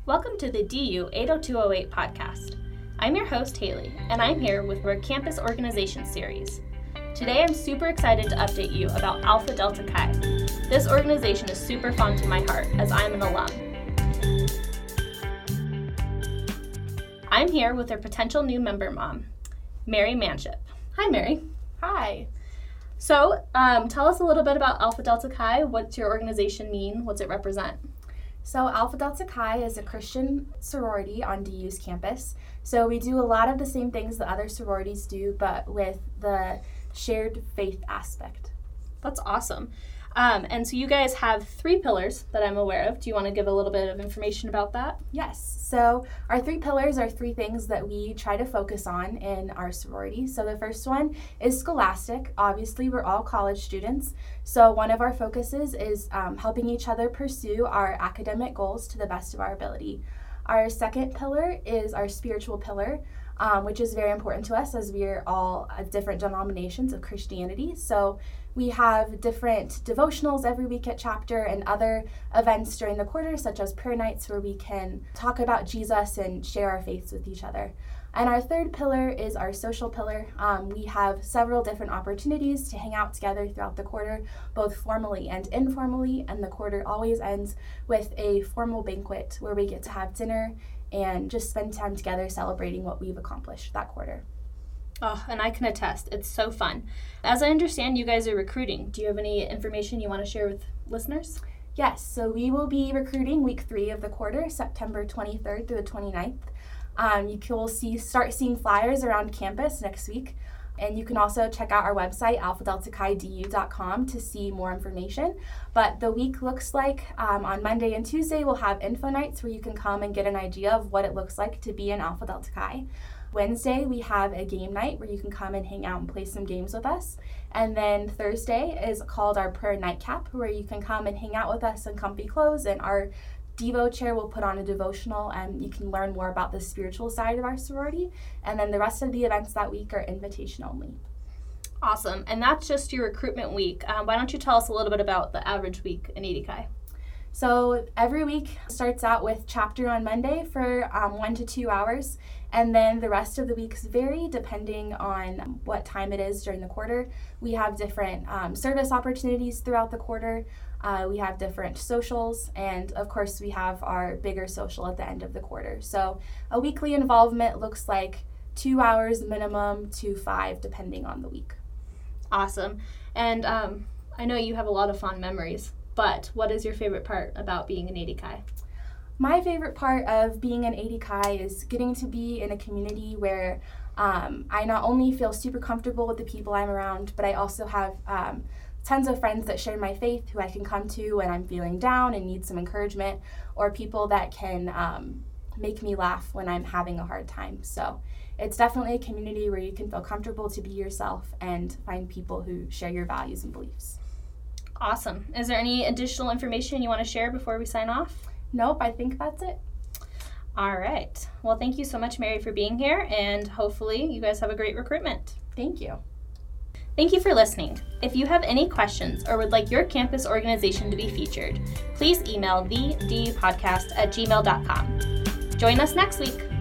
Welcome to the DU 80208 podcast. I'm your host, Haley, and I'm here with our Campus Organization series. Today, I'm super excited to update you about Alpha Delta Chi. This organization is super fun to my heart as I'm an alum. I'm here with our potential new member mom, Mary Manship. Hi, Mary. Hi. So, tell us a little bit about Alpha Delta Chi. What's your organization mean? What's it represent? So Alpha Delta Chi is a Christian sorority on DU's campus. So we do a lot of the same things that other sororities do, but with the shared faith aspect. That's awesome. And so you guys have 3 pillars that I'm aware of. Do you want to give a little bit of information about that? Yes. So our 3 pillars are 3 things that we try to focus on in our sorority. So the first one is scholastic. Obviously, we're all college students. So one of our focuses is helping each other pursue our academic goals to the best of our ability. Our second pillar is our spiritual pillar, which is very important to us as we are all different denominations of Christianity. So we have different devotionals every week at chapter and other events during the quarter, such as prayer nights where we can talk about Jesus and share our faiths with each other. And our third pillar is our social pillar. We have several different opportunities to hang out together throughout the quarter, both formally and informally, and the quarter always ends with a formal banquet where we get to have dinner and just spend time together celebrating what we've accomplished that quarter. Oh, and I can attest. It's so fun. As I understand, you guys are recruiting. Do you have any information you want to share with listeners? Yes, so we will be recruiting week 3 of the quarter, September 23rd through the 29th. You will start seeing flyers around campus next week. And you can also check out our website, alphadeltachidU.com, to see more information. But the week looks like on Monday and Tuesday, we'll have info nights where you can come and get an idea of what it looks like to be an Alpha Delta Chi. Wednesday, we have a game night where you can come and hang out and play some games with us. And then Thursday is called our prayer nightcap, where you can come and hang out with us in comfy clothes, and our Devo chair will put on a devotional, and you can learn more about the spiritual side of our sorority. And then the rest of the events that week are invitation only. Awesome. And that's just your recruitment week. Why don't you tell us a little bit about the average week in AD Chi? So every week starts out with chapter on Monday for 1 to 2 hours, and then the rest of the weeks vary depending on what time it is during the quarter. We have different service opportunities throughout the quarter. We have different socials, and of course we have our bigger social at the end of the quarter. So a weekly involvement looks like 2 hours minimum to 5 depending on the week. Awesome. And I know you have a lot of fond memories, but what is your favorite part about being an AD Chi? My favorite part of being an AD Chi is getting to be in a community where I not only feel super comfortable with the people I'm around, but I also have tons of friends that share my faith who I can come to when I'm feeling down and need some encouragement, or people that can make me laugh when I'm having a hard time. So it's definitely a community where you can feel comfortable to be yourself and find people who share your values and beliefs. Awesome. Is there any additional information you want to share before we sign off? Nope, I think that's it. All right. Well, thank you so much, Mary, for being here, and hopefully you guys have a great recruitment. Thank you. Thank you for listening. If you have any questions or would like your campus organization to be featured, please email thedupodcast@gmail.com. Join us next week.